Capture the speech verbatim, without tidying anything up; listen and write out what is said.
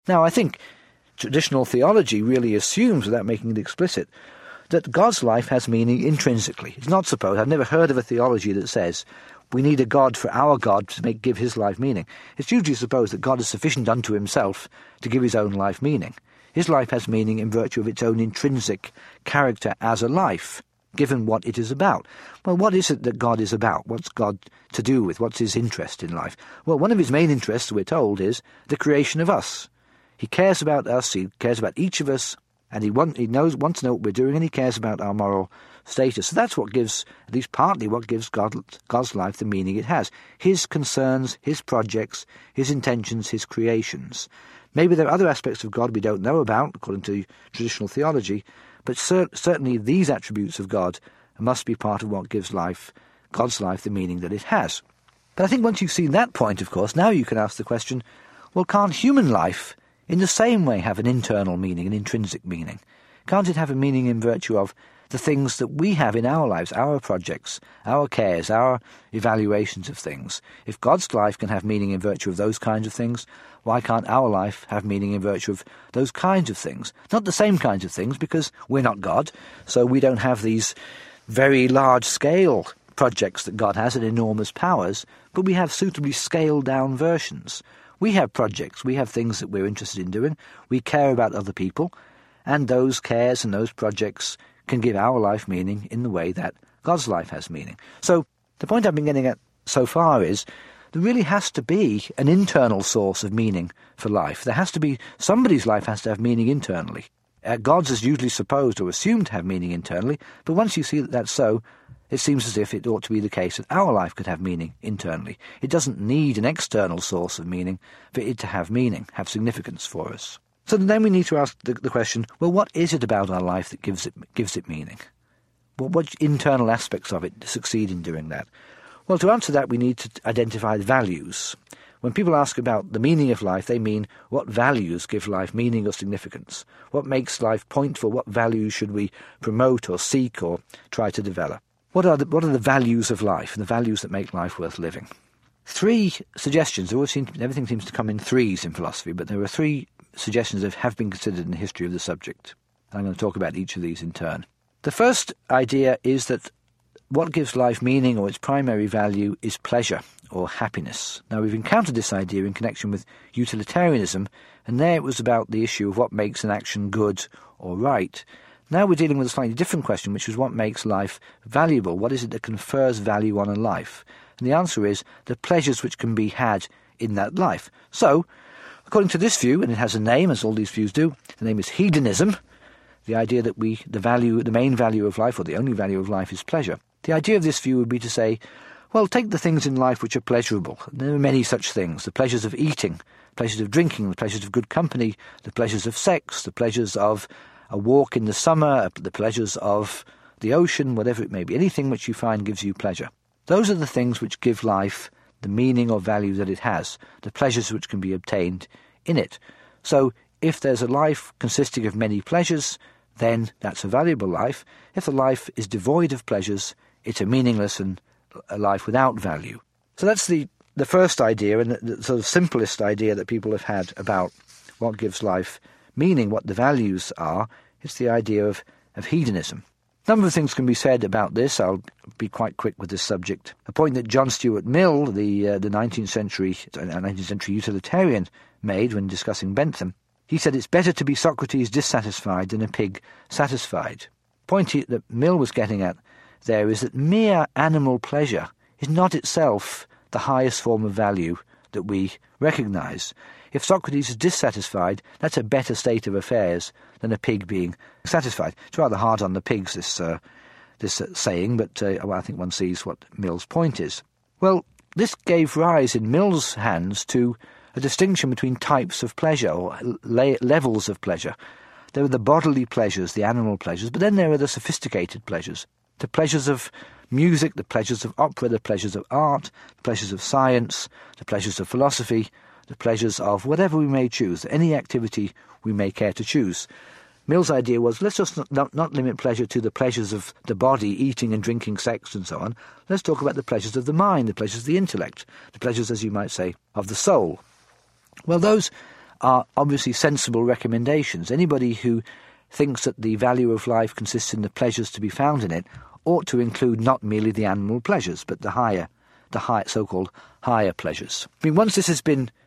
Now, I think traditional theology really assumes, without making it explicit, that God's life has meaning intrinsically. It's not supposed. I've never heard of a theology that says we need a God for our God to make give his life meaning. It's usually supposed that God is sufficient unto himself to give his own life meaning. His life has meaning in virtue of its own intrinsic character as a life, given what it is about. Well, what is it that God is about? What's God to do with? What's his interest in life? Well, one of his main interests, we're told, is the creation of us. He cares about us, he cares about each of us, and he, want, he knows, wants to know what we're doing, and he cares about our moral status. So that's what gives, at least partly what gives God, God's life the meaning it has. His concerns, his projects, his intentions, his creations. Maybe there are other aspects of God we don't know about, according to traditional theology, but cer- certainly these attributes of God must be part of what gives life, God's life, the meaning that it has. But I think once you've seen that point, of course, now you can ask the question, well, can't human life in the same way have an internal meaning, an intrinsic meaning? Can't it have a meaning in virtue of the things that we have in our lives, our projects, our cares, our evaluations of things? If God's life can have meaning in virtue of those kinds of things, why can't our life have meaning in virtue of those kinds of things? Not the same kinds of things, because we're not God, so we don't have these very large-scale projects that God has and enormous powers, but we have suitably scaled-down versions. We have projects, we have things that we're interested in doing, we care about other people, and those cares and those projects can give our life meaning in the way that God's life has meaning. So the point I've been getting at so far is there really has to be an internal source of meaning for life. There has to be, somebody's life has to have meaning internally. Uh, God's is usually supposed or assumed to have meaning internally, but once you see that that's so, it seems as if it ought to be the case that our life could have meaning internally. It doesn't need an external source of meaning for it to have meaning, have significance for us. So then we need to ask the, the question, well, what is it about our life that gives it gives it meaning? Well, what internal aspects of it succeed in doing that? Well, to answer that, we need to identify values. When people ask about the meaning of life, they mean what values give life meaning or significance? What makes life pointful? What values should we promote or seek or try to develop? What are the, what are the values of life and the values that make life worth living? Three suggestions. There always seem, everything seems to come in threes in philosophy, but there are three suggestions that have been considered in the history of the subject. And I'm going to talk about each of these in turn. The first idea is that what gives life meaning or its primary value is pleasure or happiness. Now, we've encountered this idea in connection with utilitarianism, and there it was about the issue of what makes an action good or right. Now we're dealing with a slightly different question, which is what makes life valuable? What is it that confers value on a life? And the answer is the pleasures which can be had in that life. So, according to this view, and it has a name, as all these views do, the name is hedonism, the idea that we, the value, the main value of life, or the only value of life, is pleasure. The idea of this view would be to say, well, take the things in life which are pleasurable. There are many such things. The pleasures of eating, pleasures of drinking, the pleasures of good company, the pleasures of sex, the pleasures of a walk in the summer, the pleasures of the ocean, whatever it may be. Anything which you find gives you pleasure. Those are the things which give life the meaning or value that it has, the pleasures which can be obtained in it. So if there's a life consisting of many pleasures, then that's a valuable life. If the life is devoid of pleasures, it's a meaningless and a life without value. So that's the, the first idea, and the, the sort of simplest idea that people have had about what gives life meaning, what the values are. It's the idea of, of hedonism. A number of things can be said about this. I'll be quite quick with this subject. A point that John Stuart Mill, the uh, the nineteenth century nineteenth century utilitarian, made when discussing Bentham. He said it's better to be Socrates dissatisfied than a pig satisfied. The point he, that Mill was getting at there is that mere animal pleasure is not itself the highest form of value that we recognise. If Socrates is dissatisfied, that's a better state of affairs than a pig being satisfied. It's rather hard on the pigs, this uh, this uh, saying, but uh, well, I think one sees what Mill's point is. Well, this gave rise in Mill's hands to a distinction between types of pleasure, or le- levels of pleasure. There are the bodily pleasures, the animal pleasures, but then there are the sophisticated pleasures. The pleasures of music, the pleasures of opera, the pleasures of art, the pleasures of science, the pleasures of philosophy, the pleasures of whatever we may choose, any activity we may care to choose. Mill's idea was, let's just not, not, not limit pleasure to the pleasures of the body, eating and drinking, sex and so on. Let's talk about the pleasures of the mind, the pleasures of the intellect, the pleasures, as you might say, of the soul. Well, those are obviously sensible recommendations. Anybody who thinks that the value of life consists in the pleasures to be found in it ought to include not merely the animal pleasures, but the higher, the high, so-called higher pleasures. I mean, once this has been